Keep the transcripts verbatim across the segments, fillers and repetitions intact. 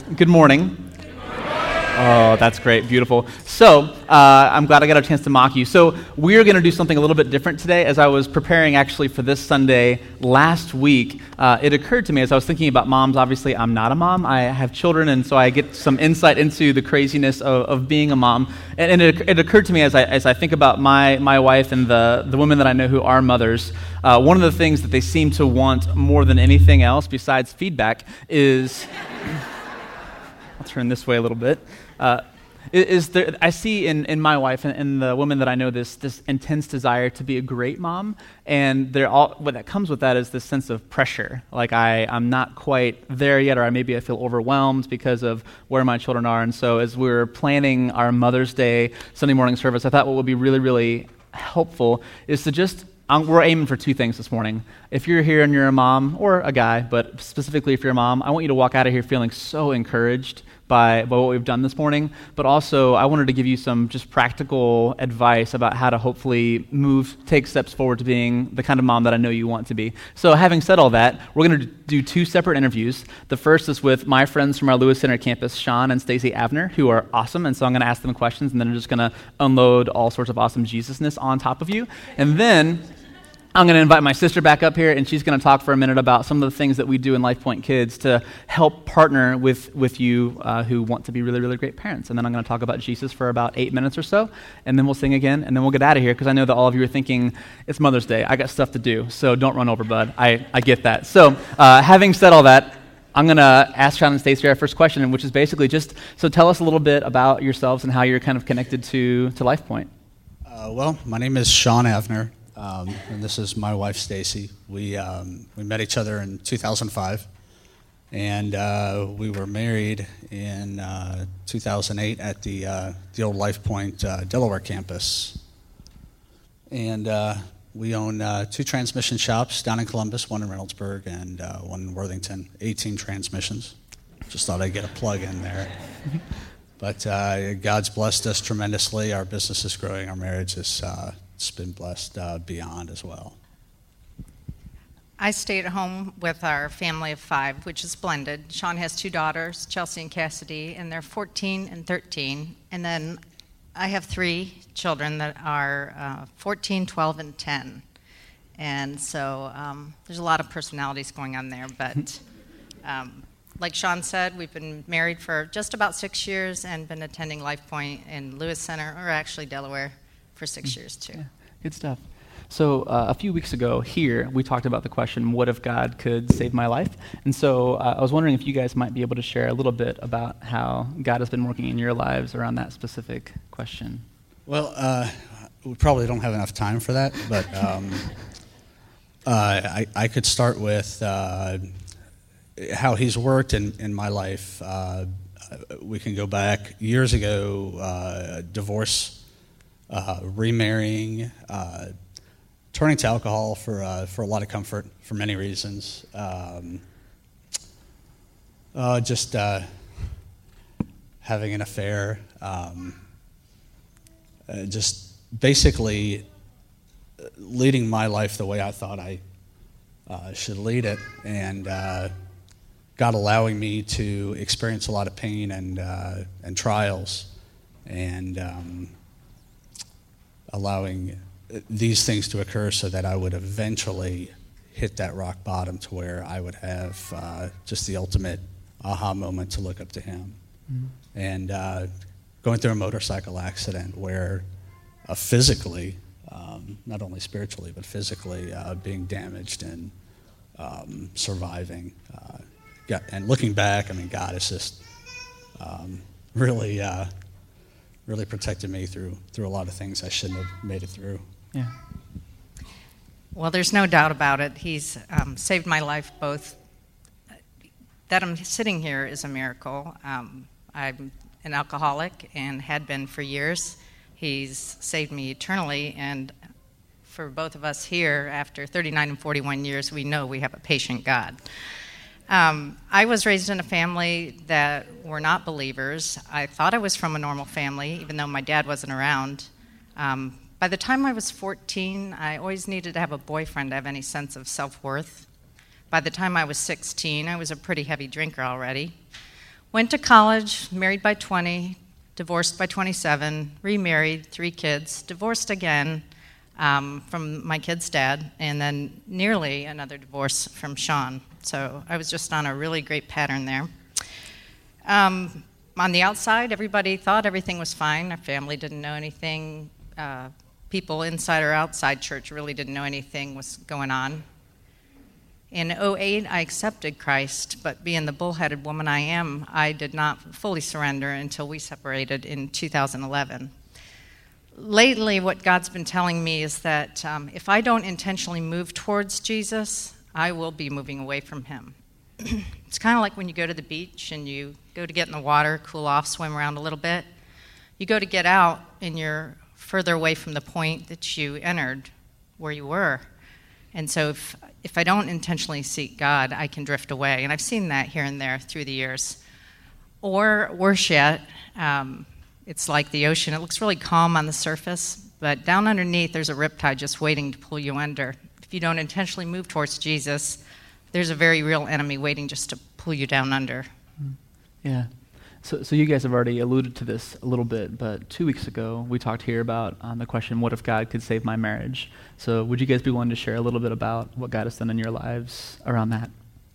Good morning. Oh, that's great. Beautiful. So, uh, I'm glad I got a chance to mock you. So, we're going to do something a little bit different today. As I was preparing actually for this Sunday last week, uh, it occurred to me as I was thinking about moms. Obviously, I'm not a mom. I have children, and so I get some insight into the craziness of, of being a mom. And, and it, it occurred to me as I as I think about my, my wife and the, the women that I know who are mothers, uh, one of the things that they seem to want more than anything else besides feedback is... I'll turn this way a little bit. Uh, is there, I see in, in my wife and, and the women that I know this this intense desire to be a great mom, and they're all what that comes with that is this sense of pressure. Like I I'm not quite there yet, or I, maybe I feel overwhelmed because of where my children are. And so as we were planning our Mother's Day Sunday morning service, I thought what would be really really helpful is to just Um, we're aiming for two things this morning. If you're here and you're a mom, or a guy, but specifically if you're a mom, I want you to walk out of here feeling so encouraged by, by what we've done this morning. But also, I wanted to give you some just practical advice about how to hopefully move, take steps forward to being the kind of mom that I know you want to be. So having said all that, we're going to do two separate interviews. The first is with my friends from our Lewis Center campus, Sean and Stacy Avner, who are awesome. And so I'm going to ask them questions, and then I'm just going to unload all sorts of awesome Jesusness on top of you. And then I'm going to invite my sister back up here, and she's going to talk for a minute about some of the things that we do in LifePoint Kids to help partner with, with you uh, who want to be really, really great parents. And then I'm going to talk about Jesus for about eight minutes or so, and then we'll sing again, and then we'll get out of here, because I know that all of you are thinking, it's Mother's Day, I got stuff to do, so don't run over, bud. I, I get that. So uh, having said all that, I'm going to ask Sean and Stacey our first question, which is basically just, so tell us a little bit about yourselves and how you're kind of connected to, to LifePoint. Uh, well, my name is Sean Avner. Um, and this is my wife, Stacy. We um, we met each other in two thousand five, and uh, we were married in uh, two thousand eight at the uh, the old LifePoint uh, Delaware campus. And uh, we own uh, two transmission shops down in Columbus, one in Reynoldsburg and uh, one in Worthington, eighteen transmissions. Just thought I'd get a plug in there. But uh, God's blessed us tremendously. Our business is growing. Our marriage is... Uh, It's been blessed uh, beyond as well. I stay at home with our family of five, which is blended. Sean has two daughters, Chelsea and Cassidy, and they're fourteen and thirteen. And then I have three children that are uh, fourteen, twelve, and ten. And so um, there's a lot of personalities going on there. But um, like Sean said, we've been married for just about six years and been attending LifePoint in Lewis Center, or actually Delaware, for six years too. Yeah, good stuff. So uh, a few weeks ago here, we talked about the question, what if God could save my life? And so uh, I was wondering if you guys might be able to share a little bit about how God has been working in your lives around that specific question. Well, uh, we probably don't have enough time for that, but um, uh, I, I could start with uh, how he's worked in, in my life. Uh, we can go back years ago, uh, divorce, Uh, remarrying, uh, turning to alcohol for uh, for a lot of comfort for many reasons. Um, uh, just uh, having an affair, um, uh, just basically leading my life the way I thought I uh, should lead it, and uh, God allowing me to experience a lot of pain and uh, and trials, and um, allowing these things to occur so that I would eventually hit that rock bottom to where I would have uh, just the ultimate aha moment to look up to him. Mm-hmm. And uh, going through a motorcycle accident where uh, physically, um, not only spiritually, but physically uh, being damaged and um, surviving. Uh, got, and looking back, I mean, God is just um, really... Uh, really protected me through through a lot of things I shouldn't have made it through. Yeah. Well, there's no doubt about it. He's um, saved my life both. That I'm sitting here is a miracle. Um, I'm an alcoholic and had been for years. He's saved me eternally, and for both of us here, after thirty-nine and forty-one years, we know we have a patient God. Um, I was raised in a family that were not believers. I thought I was from a normal family, even though my dad wasn't around. Um, by the time I was fourteen, I always needed to have a boyfriend to have any sense of self-worth. By the time I was sixteen, I was a pretty heavy drinker already. Went to college, married by twenty, divorced by twenty-seven, remarried, three kids, divorced again um, from my kid's dad, and then nearly another divorce from Sean. So I was just on a really great pattern there. Um, on the outside, everybody thought everything was fine. Our family didn't know anything. Uh, people inside or outside church really didn't know anything was going on. In oh eight, I accepted Christ, but being the bullheaded woman I am, I did not fully surrender until we separated in two thousand eleven. Lately, what God's been telling me is that um, if I don't intentionally move towards Jesus, I will be moving away from him. It's kind of like when you go to the beach and you go to get in the water, cool off, swim around a little bit. You go to get out and you're further away from the point that you entered where you were. And so if, if I don't intentionally seek God, I can drift away. And I've seen that here and there through the years. Or worse yet, um, it's like the ocean. It looks really calm on the surface, but down underneath there's a riptide just waiting to pull you under. If you don't intentionally move towards Jesus, there's a very real enemy waiting just to pull you down under. Yeah. So, so you guys have already alluded to this a little bit, but two weeks ago we talked here about um, the question, what if God could save my marriage? So would you guys be willing to share a little bit about what God has done in your lives around that?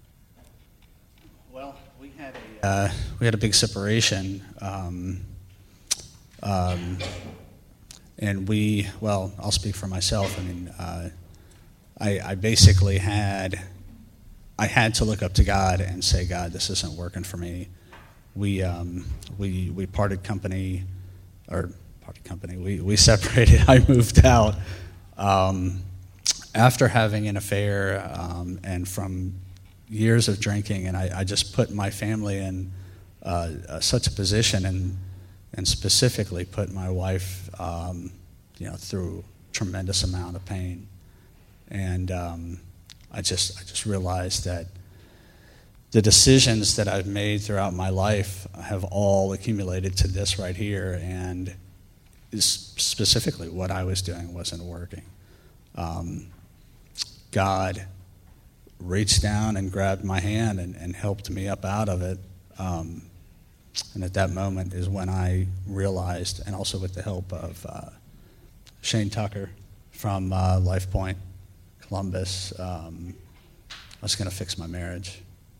Well, we had a, uh, we had a big separation, um, um, and we, well, I'll speak for myself. I mean, uh, I, I basically had, I had to look up to God and say, God, this isn't working for me. We um, we we parted company, or parted company. We we separated. I moved out um, after having an affair um, and from years of drinking, and I, I just put my family in uh, uh, such a position, and and specifically put my wife, um, you know, through a tremendous amount of pain, and um, I just I just realized that the decisions that I've made throughout my life have all accumulated to this right here, and is specifically what I was doing wasn't working. Um, God reached down and grabbed my hand and, and helped me up out of it. Um, and at that moment is when I realized, and also with the help of uh, Shane Tucker from uh, Life Point, Columbus, um, I was going to fix my marriage.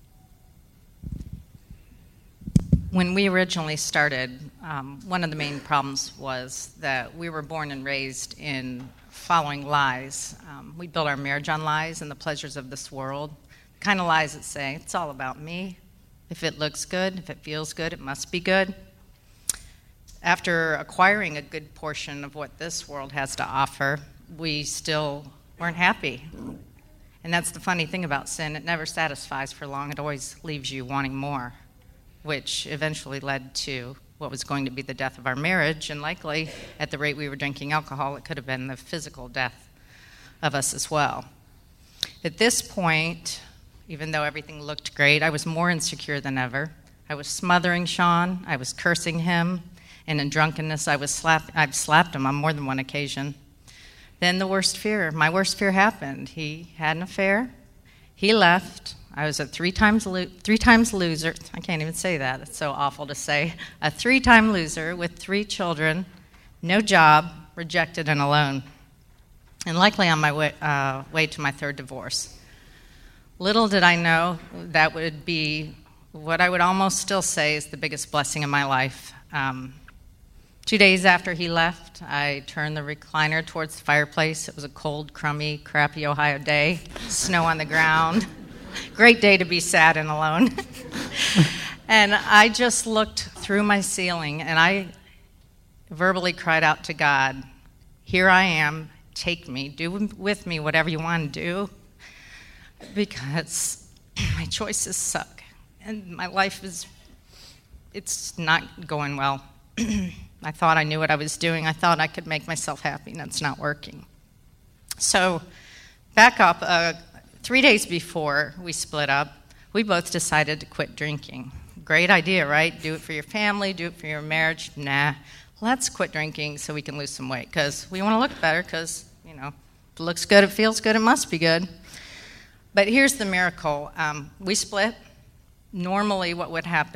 When we originally started, um, one of the main problems was that we were born and raised in following lies. Um, we built our marriage on lies and the pleasures of this world, the kind of lies that say, it's all about me. If it looks good, if it feels good, it must be good. After acquiring a good portion of what this world has to offer, we still weren't happy. And that's the funny thing about sin. It never satisfies for long. It always leaves you wanting more, which eventually led to what was going to be the death of our marriage, and likely, at the rate we were drinking alcohol, it could have been the physical death of us as well. At this point, even though everything looked great, I was more insecure than ever. I was smothering Sean, I was cursing him, and in drunkenness, I was slap- I've slapped him on more than one occasion. Then the worst fear, my worst fear happened. He had an affair, he left. I was a three times lo- three times loser. I can't even say that. It's so awful to say. A three-time loser with three children, no job, rejected and alone, and likely on my way, uh, way to my third divorce. Little did I know that would be what I would almost still say is the biggest blessing in my life. Um, two days after he left, I turned the recliner towards the fireplace. It was a cold, crummy, crappy Ohio day, snow on the ground. Great day to be sad and alone. And I just looked through my ceiling and I verbally cried out to God, here I am, take me, do with me whatever you want to do, because my choices suck and my life is, it's not going well. I thought I knew what I was doing. I thought I could make myself happy, and that's not working. So back up, uh, Three days before we split up, we both decided to quit drinking. Great idea, right? Do it for your family, do it for your marriage. Nah, let's quit drinking so we can lose some weight, because we want to look better, because, you know, if it looks good, it feels good, it must be good. But here's the miracle. Um, we split. Normally what would happen is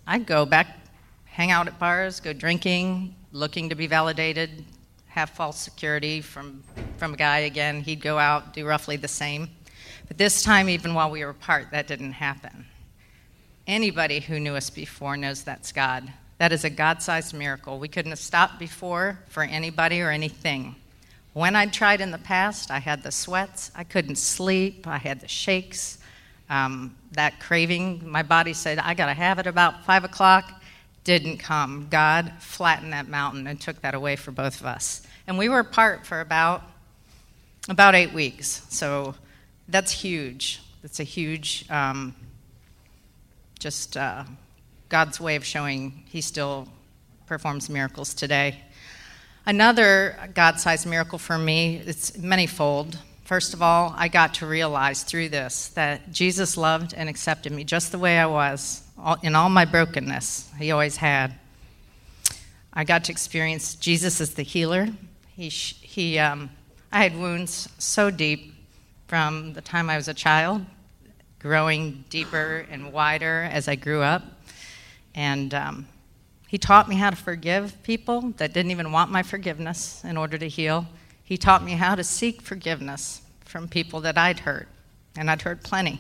I'd go back, hang out at bars, go drinking, looking to be validated, have false security from, from a guy again. He'd go out, do roughly the same. But this time, even while we were apart, that didn't happen. Anybody who knew us before knows that's God. That is a God-sized miracle. We couldn't have stopped before for anybody or anything. When I'd tried in the past, I had the sweats. I couldn't sleep. I had the shakes. Um, that craving, my body said, I got to have it about five o'clock. Didn't come. God flattened that mountain and took that away for both of us. And we were apart for about, about eight weeks. So that's huge. That's a huge, um, just uh, God's way of showing he still performs miracles today. Another God-sized miracle for me, it's manyfold. First of all, I got to realize through this that Jesus loved and accepted me just the way I was, in all my brokenness. He always had. I got to experience Jesus as the healer. He, he, um, I had wounds so deep from the time I was a child, growing deeper and wider as I grew up. And um, he taught me how to forgive people that didn't even want my forgiveness in order to heal. He taught me how to seek forgiveness from people that I'd hurt, and I'd hurt plenty.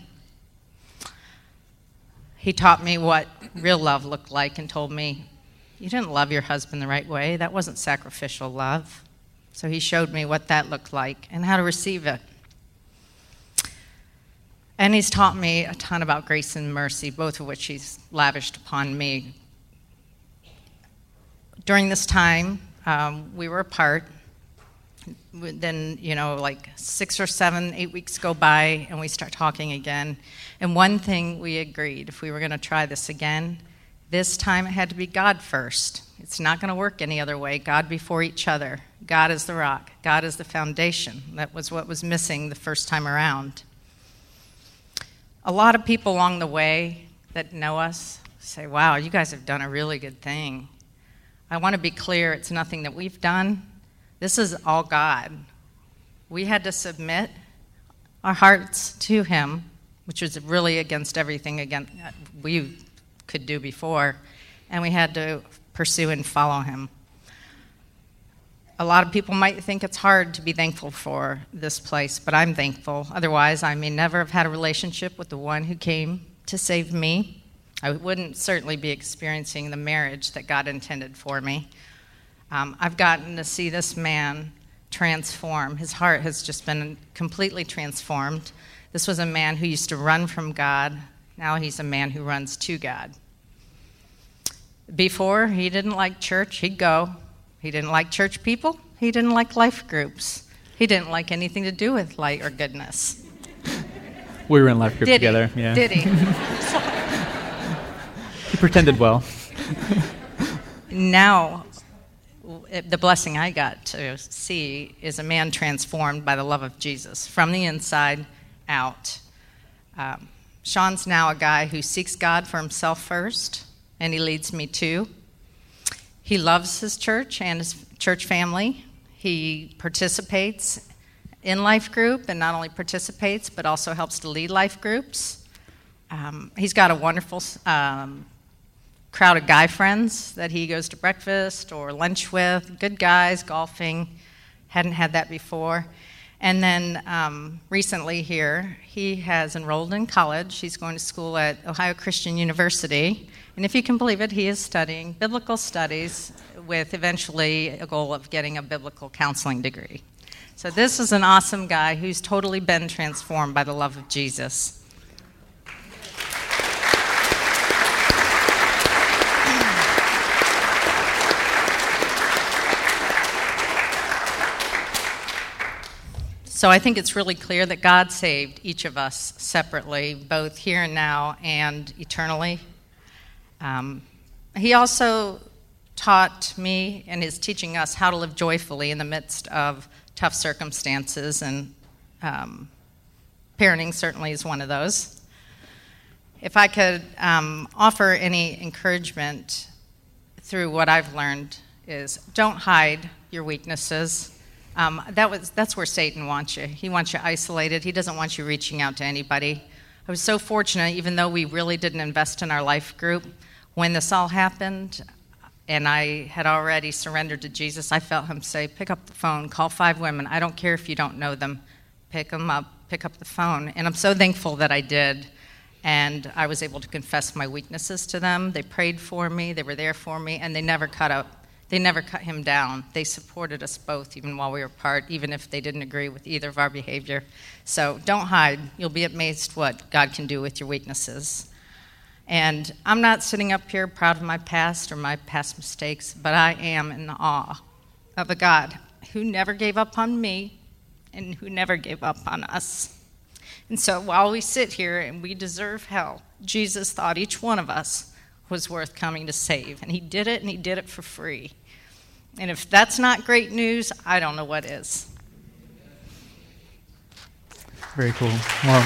He taught me what real love looked like and told me, you didn't love your husband the right way. That wasn't sacrificial love. So he showed me what that looked like and how to receive it. And he's taught me a ton about grace and mercy, both of which he's lavished upon me. During this time, um, we were apart. Then, you know, like six or seven, eight weeks go by, and we start talking again. And one thing we agreed, if we were going to try this again, this time it had to be God first. It's not going to work any other way. God before each other. God is the rock. God is the foundation. That was what was missing the first time around. A lot of people along the way that know us say, wow, you guys have done a really good thing. I want to be clear, it's nothing that we've done. This is all God. We had to submit our hearts to him, which was really against everything again we could do before, and we had to pursue and follow him. A lot of people might think it's hard to be thankful for this place, but I'm thankful. Otherwise, I may never have had a relationship with the one who came to save me. I wouldn't certainly be experiencing the marriage that God intended for me. Um, I've gotten to see this man transform. His heart has just been completely transformed. This was a man who used to run from God. Now he's a man who runs to God. Before, he didn't like church. He'd go. He didn't like church people. He didn't like life groups. He didn't like anything to do with light or goodness. We were in life group Did together. He? Yeah. Did he? He pretended well. Now, the blessing I got to see is a man transformed by the love of Jesus from the inside out. Um, Sean's now a guy who seeks God for himself first, and he leads me too. He loves his church and his church family. He participates in life group, and not only participates, but also helps to lead life groups. Um, he's got a wonderful um, crowd of guy friends that he goes to breakfast or lunch with, good guys, golfing. Hadn't had that before. And then um, recently here, he has enrolled in college. He's going to school at Ohio Christian University. And if you can believe it, he is studying biblical studies with eventually a goal of getting a biblical counseling degree. So this is an awesome guy who's totally been transformed by the love of Jesus. So I think it's really clear that God saved each of us separately, both here and now and eternally. Um, he also taught me and is teaching us how to live joyfully in the midst of tough circumstances, and um, parenting certainly is one of those. If I could um, offer any encouragement through what I've learned is don't hide your weaknesses. Um, that was that's where Satan wants you. He wants you isolated. He doesn't want you reaching out to anybody. I was so fortunate, even though we really didn't invest in our life group, When this all happened, and I had already surrendered to Jesus, I felt him say, pick up the phone, call five women. I don't care if you don't know them. Pick them up, pick up the phone. And I'm so thankful that I did. And I was able to confess my weaknesses to them. They prayed for me, they were there for me, and they never cut up. They never cut him down. They supported us both, even while we were apart, even if they didn't agree with either of our behavior. So don't hide. You'll be amazed what God can do with your weaknesses. And I'm not sitting up here proud of my past or my past mistakes, but I am in awe of a God who never gave up on me and who never gave up on us. And so while we sit here and we deserve hell, Jesus thought each one of us was worth coming to save. And he did it, and he did it for free. And if that's not great news, I don't know what is. Very cool. Well,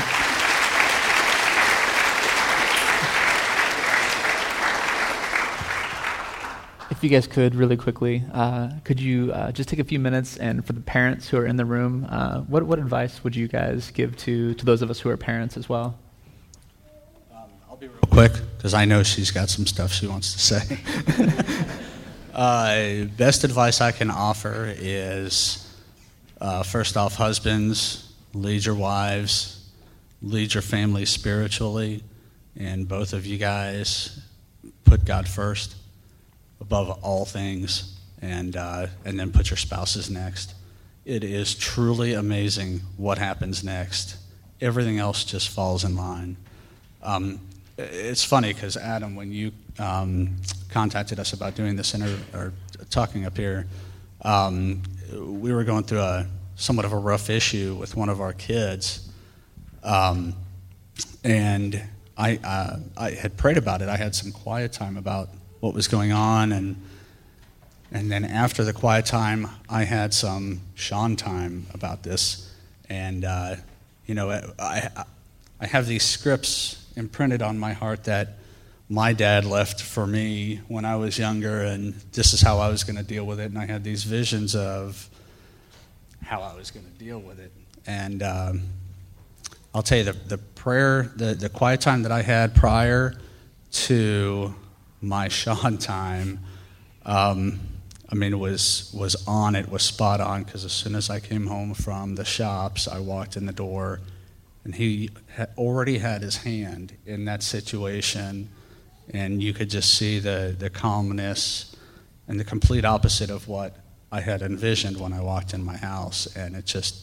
if you guys could, really quickly, uh, could you uh, just take a few minutes, and for the parents who are in the room, uh, what what advice would you guys give to, to those of us who are parents as well? Um, I'll be real quick, because I know she's got some stuff she wants to say. uh, best advice I can offer is, uh, first off, husbands, lead your wives, lead your family spiritually, and both of you guys put God first above all things, and uh, and then put your spouses next. It is truly amazing what happens next. Everything else just falls in line. Um, it's funny because Adam, when you um, contacted us about doing this inter- or talking up here, um, we were going through a somewhat of a rough issue with one of our kids, um, and I uh, I had prayed about it. I had some quiet time about what was going on, and and then after the quiet time, I had some Sean time about this, and uh, you know, I I have these scripts imprinted on my heart that my dad left for me when I was younger, and this is how I was going to deal with it, and I had these visions of how I was going to deal with it, and um, I'll tell you the the prayer, the the quiet time that I had prior to my Sean time, um, I mean, it was was on it, was spot on, because as soon as I came home from the shops, I walked in the door, and he had already had his hand in that situation, and you could just see the, the calmness and the complete opposite of what I had envisioned when I walked in my house, and it just,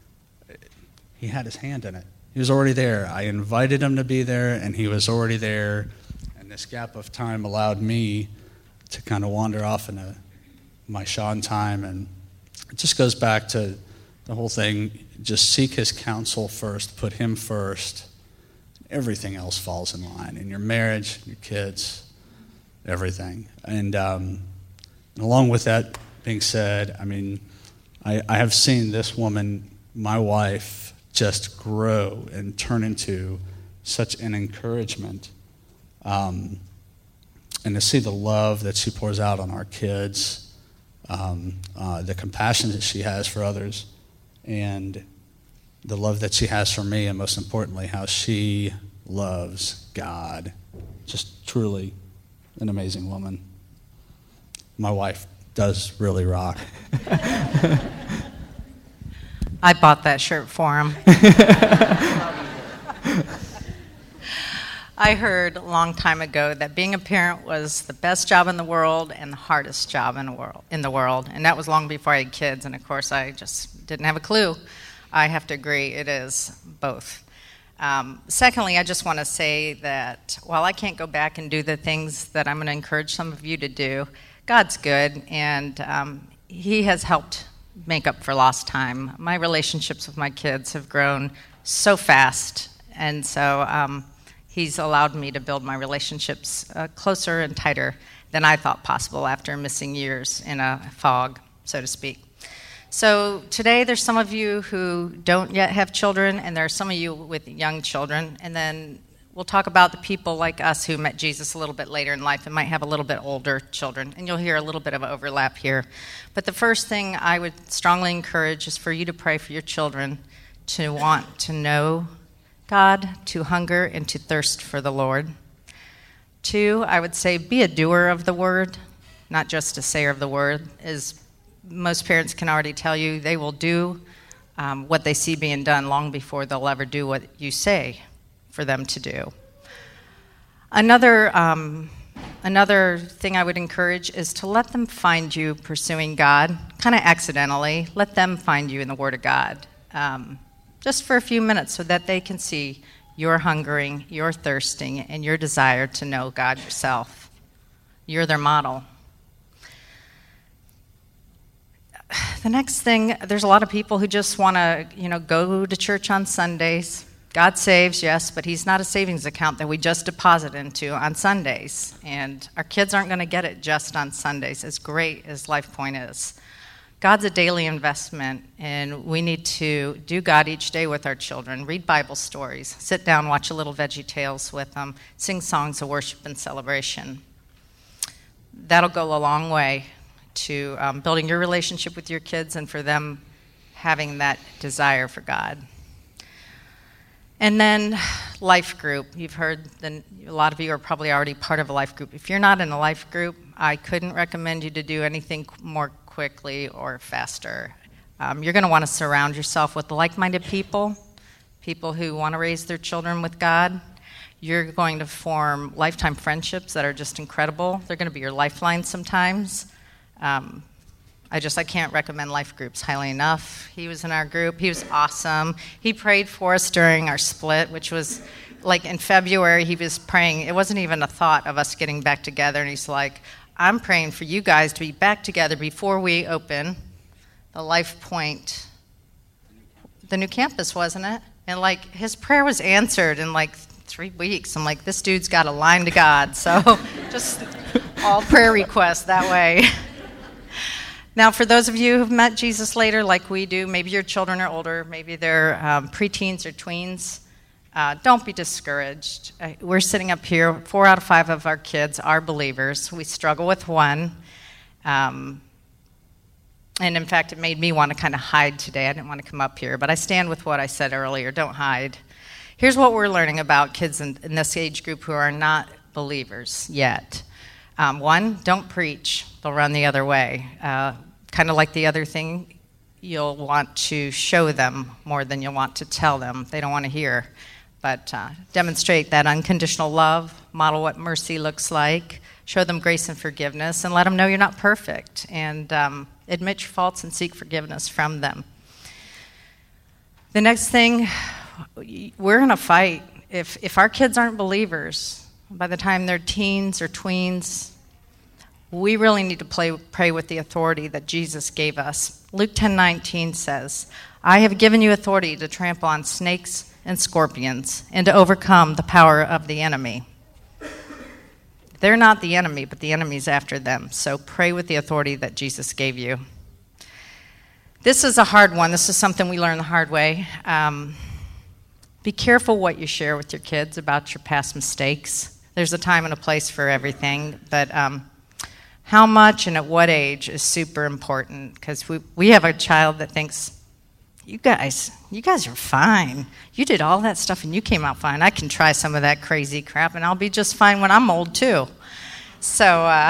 he had his hand in it. He was already there. I invited him to be there, and he was already there. This gap of time allowed me to kind of wander off into my Sean time, and it just goes back to the whole thing, just seek his counsel first, put him first, everything else falls in line, in your marriage, your kids, everything. And, um, and along with that being said, I mean, I, I have seen this woman, my wife, just grow and turn into such an encouragement. Um, and to see the love that she pours out on our kids, um, uh, the compassion that she has for others, and the love that she has for me, and most importantly, how she loves God. Just truly an amazing woman. My wife does really rock. I bought that shirt for him. I heard a long time ago that being a parent was the best job in the world and the hardest job in the world. In the world, and that was long before I had kids. And of course, I just didn't have a clue. I have to agree, it is both. Um, secondly, I just want to say that while I can't go back and do the things that I'm going to encourage some of you to do, God's good, and um, He has helped make up for lost time. My relationships with my kids have grown so fast, and so. Um, He's allowed me to build my relationships uh, closer and tighter than I thought possible after missing years in a fog, so to speak. So today there's some of you who don't yet have children, and there are some of you with young children, and then we'll talk about the people like us who met Jesus a little bit later in life and might have a little bit older children, and you'll hear a little bit of overlap here. But the first thing I would strongly encourage is for you to pray for your children to want to know God, to hunger and to thirst for the Lord, Two, I would say be a doer of the word, not just a sayer of the word. As most parents can already tell you, they will do um, what they see being done long before they'll ever do what you say for them to do. Another um, another thing I would encourage is to let them find you pursuing God, kind of accidentally. Let them find you in the Word of God, um, just for a few minutes so that they can see your hungering, your thirsting, and your desire to know God yourself. You're their model. The next thing, there's a lot of people who just want to, you know, go to church on Sundays. God saves, yes, but he's not a savings account that we just deposit into on Sundays. And our kids aren't going to get it just on Sundays, as great as LifePoint is. God's a daily investment, and we need to do God each day with our children, read Bible stories, sit down, watch a little Veggie Tales with them, sing songs of worship and celebration. That'll go a long way to um, building your relationship with your kids and for them having that desire for God. And then life group. You've heard, the, a lot of you are probably already part of a life group. If you're not in a life group, I couldn't recommend you to do anything more quickly or faster. Um, you're going to want to surround yourself with like-minded people, people who want to raise their children with God. You're going to form lifetime friendships that are just incredible. They're going to be your lifeline sometimes. Um, I just, I can't recommend life groups highly enough. He was in our group. He was awesome. He prayed for us during our split, which was like in February, he was praying. It wasn't even a thought of us getting back together. And he's like, I'm praying for you guys to be back together before we open the LifePoint, the new campus, wasn't it? And like his prayer was answered in like three weeks. I'm like, this dude's got a line to God. So just all prayer requests that way. Now, for those of you who've met Jesus later, like we do, maybe your children are older, maybe they're um, preteens or tweens, uh, don't be discouraged. Uh, we're sitting up here, four out of five of our kids are believers. We struggle with one. Um, and in fact, it made me want to kind of hide today. I didn't want to come up here, but I stand with what I said earlier. Don't hide. Here's what we're learning about kids in, in this age group who are not believers yet. Um, one, don't preach. They'll run the other way. Uh, kind of like the other thing, you'll want to show them more than you'll want to tell them. They don't want to hear. But uh, demonstrate that unconditional love, model what mercy looks like, show them grace and forgiveness, and let them know you're not perfect, and um, admit your faults and seek forgiveness from them. The next thing, we're in a fight. If if our kids aren't believers, by the time they're teens or tweens, we really need to play, pray with the authority that Jesus gave us. Luke ten nineteen says, I have given you authority to trample on snakes and scorpions and to overcome the power of the enemy. They're not the enemy, but the enemy's after them. So pray with the authority that Jesus gave you. This is a hard one. This is something we learned the hard way. Um, be careful what you share with your kids about your past mistakes. There's a time and a place for everything, but um, how much and at what age is super important, because we, we have a child that thinks, you guys, you guys are fine. You did all that stuff and you came out fine. I can try some of that crazy crap and I'll be just fine when I'm old too. So uh,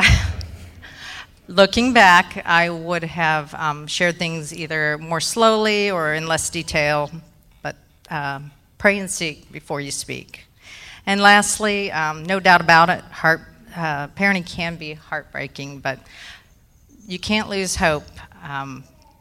looking back, I would have um, shared things either more slowly or in less detail, but uh, pray and seek before you speak. And lastly, um, no doubt about it, heart, uh, parenting can be heartbreaking, but you can't lose hope. Um,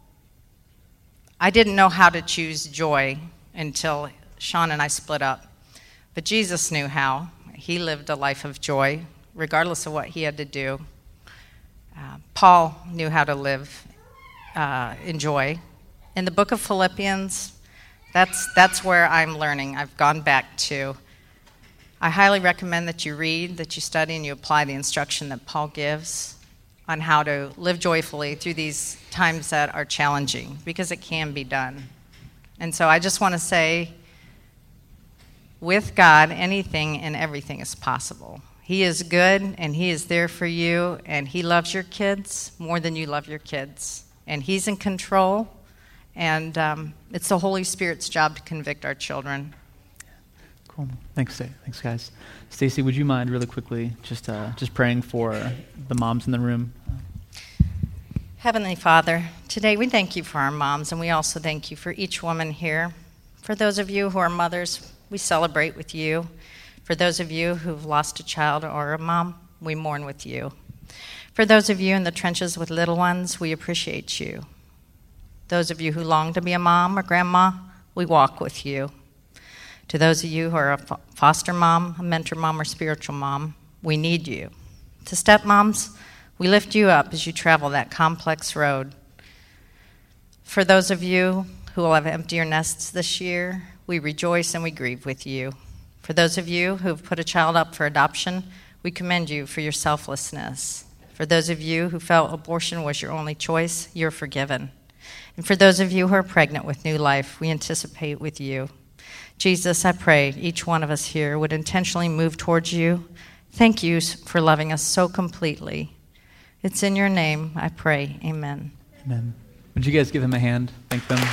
I didn't know how to choose joy until Sean and I split up. But Jesus knew how. He lived a life of joy, regardless of what he had to do. Uh, Paul knew how to live uh, in joy. In the book of Philippians, that's, that's where I'm learning. I've gone back to. I highly recommend that you read, that you study, and you apply the instruction that Paul gives on how to live joyfully through these times that are challenging, because it can be done. And so I just want to say, with God, anything and everything is possible. He is good, and he is there for you, and he loves your kids more than you love your kids. And he's in control, and um, it's the Holy Spirit's job to convict our children. Cool. Thanks, Sa- thanks, guys. Stacy, would you mind really quickly just uh, just praying for the moms in the room? Heavenly Father, today we thank you for our moms, and we also thank you for each woman here. For those of you who are mothers, we celebrate with you. For those of you who've lost a child or a mom, we mourn with you. For those of you in the trenches with little ones, we appreciate you. Those of you who long to be a mom or grandma, we walk with you. To those of you who are a foster mom, a mentor mom, or spiritual mom, we need you. To stepmoms, we lift you up as you travel that complex road. For those of you who will have emptier nests this year, we rejoice and we grieve with you. For those of you who have put a child up for adoption, we commend you for your selflessness. For those of you who felt abortion was your only choice, you're forgiven. And for those of you who are pregnant with new life, we anticipate with you. Jesus, I pray each one of us here would intentionally move towards you. Thank you for loving us so completely. It's in your name I pray. Amen. Amen. Would you guys give them a hand? Thank them.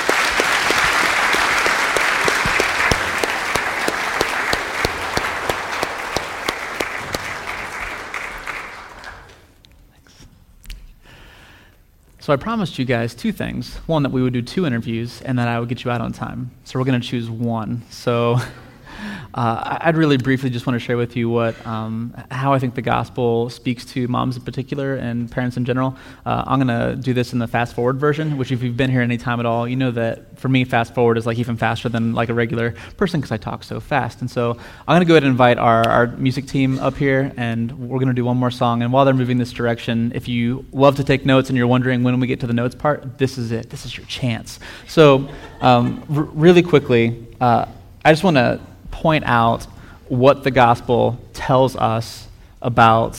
Thanks. So I promised you guys two things. One, that we would do two interviews, and that I would get you out on time. So we're going to choose one. So Uh, I'd really briefly just want to share with you what um, how I think the gospel speaks to moms in particular and parents in general. Uh, I'm going to do this in the fast forward version, which if you've been here any time at all, you know that for me fast forward is like even faster than like a regular person because I talk so fast. And so I'm going to go ahead and invite our, our music team up here, and we're going to do one more song. And while they're moving this direction, if you love to take notes and you're wondering when we get to the notes part, this is it. This is your chance. So um, r- really quickly, uh, I just want to point out what the gospel tells us about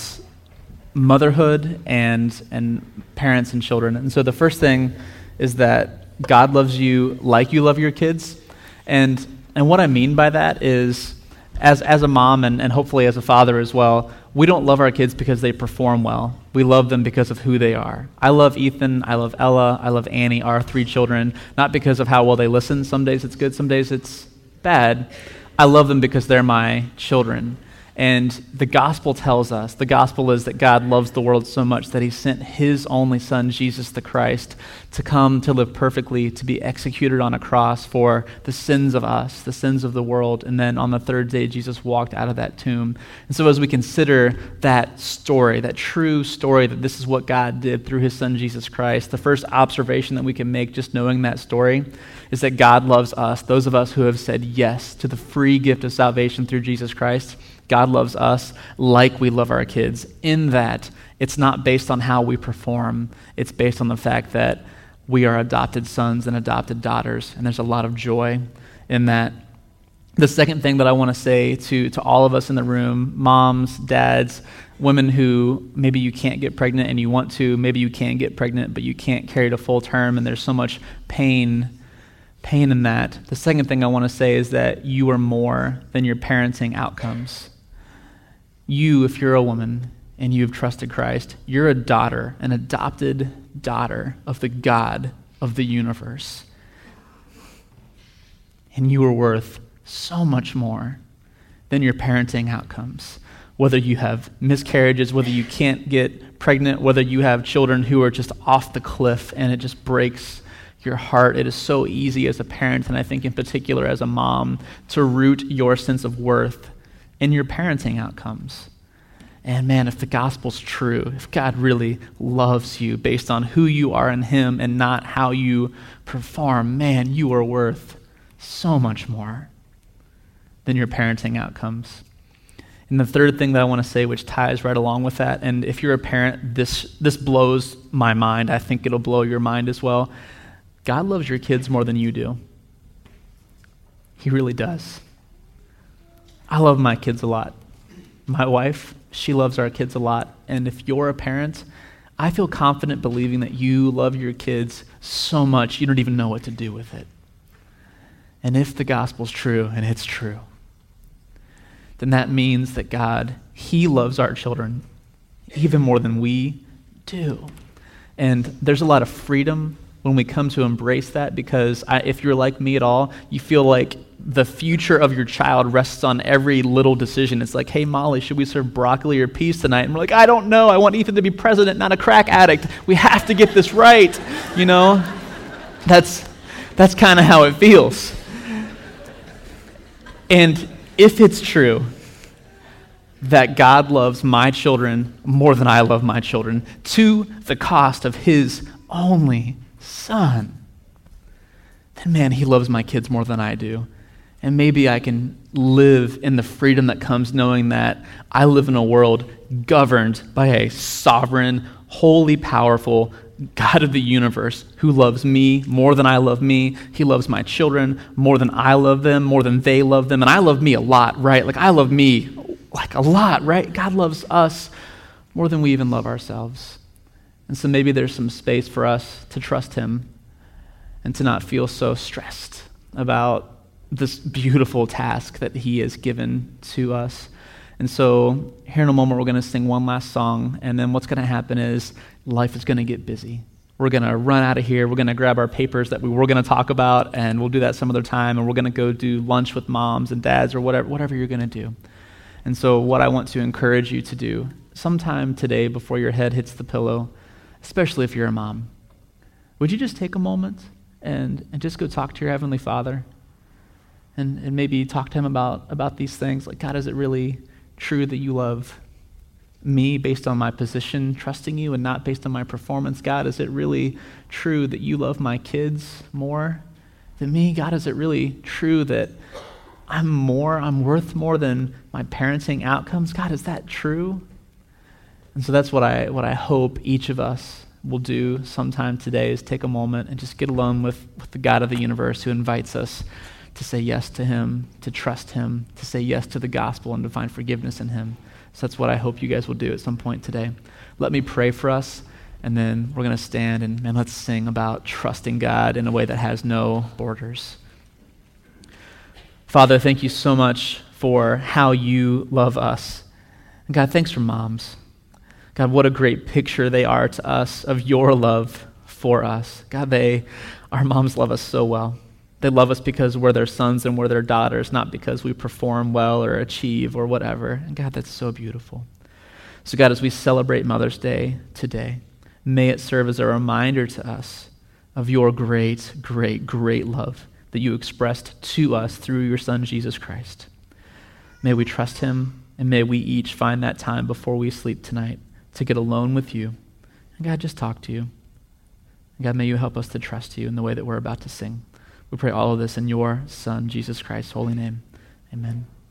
motherhood and and parents and children. And so the first thing is that God loves you like you love your kids. And and what I mean by that is as as a mom and, and hopefully as a father as well, we don't love our kids because they perform well. We love them because of who they are. I love Ethan, I love Ella, I love Annie, our three children, not because of how well they listen. Some days it's good, some days it's bad. I love them because they're my children. And the gospel tells us, the gospel is that God loves the world so much that he sent his only son, Jesus the Christ, to come to live perfectly, to be executed on a cross for the sins of us, the sins of the world. And then on the third day, Jesus walked out of that tomb. And so as we consider that story, that true story that this is what God did through his son, Jesus Christ, the first observation that we can make just knowing that story is that God loves us, those of us who have said yes to the free gift of salvation through Jesus Christ. God loves us like we love our kids, in that it's not based on how we perform. It's based on the fact that we are adopted sons and adopted daughters, and there's a lot of joy in that. The second thing that I want to say to, to all of us in the room, moms, dads, women who maybe you can't get pregnant and you want to, maybe you can get pregnant but you can't carry to full term and there's so much pain pain in that. The second thing I want to say is that you are more than your parenting outcomes. You, if you're a woman and you've trusted Christ, you're a daughter, an adopted daughter of the God of the universe. And you are worth so much more than your parenting outcomes. Whether you have miscarriages, whether you can't get pregnant, whether you have children who are just off the cliff and it just breaks your heart. It is so easy as a parent, and I think in particular as a mom, to root your sense of worth in your parenting outcomes. And man, if the gospel's true, if God really loves you based on who you are in him and not how you perform, man, you are worth so much more than your parenting outcomes. And the third thing that I want to say, which ties right along with that, and if you're a parent, this this blows my mind. I think it'll blow your mind as well. God loves your kids more than you do. He really does. I love my kids a lot. My wife, she loves our kids a lot. And if you're a parent, I feel confident believing that you love your kids so much you don't even know what to do with it. And if the gospel's true, and it's true, then that means that God, he loves our children even more than we do. And there's a lot of freedom when we come to embrace that, because I, if you're like me at all, you feel like the future of your child rests on every little decision. It's like, hey, Molly, should we serve broccoli or peas tonight? And we're like, I don't know. I want Ethan to be president, not a crack addict. We have to get this right, you know? That's, that's kind of how it feels. And if it's true that God loves my children more than I love my children, to the cost of his only son, then man, he loves my kids more than I do. And maybe I can live in the freedom that comes knowing that I live in a world governed by a sovereign, holy, powerful God of the universe who loves me more than I love me. He loves my children more than I love them, more than they love them. And I love me a lot, right? Like I love me like a lot, right? God loves us more than we even love ourselves. And so maybe there's some space for us to trust him and to not feel so stressed about this beautiful task that he has given to us. And so here in a moment, we're going to sing one last song, and then what's going to happen is life is going to get busy. We're going to run out of here. We're going to grab our papers that we were going to talk about, and we'll do that some other time, and we're going to go do lunch with moms and dads or whatever, whatever you're going to do. And so what I want to encourage you to do sometime today before your head hits the pillow, especially if you're a mom, would you just take a moment and, and just go talk to your Heavenly Father? And, and maybe talk to him about, about these things. Like, God, is it really true that you love me based on my position, trusting you, and not based on my performance? God, is it really true that you love my kids more than me? God, is it really true that I'm more, I'm worth more than my parenting outcomes? God, is that true? And so that's what I what I hope each of us will do sometime today, is take a moment and just get alone with, with the God of the universe who invites us to say yes to him, to trust him, to say yes to the gospel, and to find forgiveness in him. So that's what I hope you guys will do at some point today. Let me pray for us, and then we're going to stand and, man, let's sing about trusting God in a way that has no borders. Father, thank you so much for how you love us. And God, thanks for moms. God, what a great picture they are to us of your love for us. God, they, our moms love us so well. They love us because we're their sons and we're their daughters, not because we perform well or achieve or whatever. And God, that's so beautiful. So God, as we celebrate Mother's Day today, may it serve as a reminder to us of your great, great, great love that you expressed to us through your Son, Jesus Christ. May we trust him, and may we each find that time before we sleep tonight to get alone with you. And God, just talk to you. And God, may you help us to trust you in the way that we're about to sing. We pray all of this in your Son, Jesus Christ's holy name. Amen.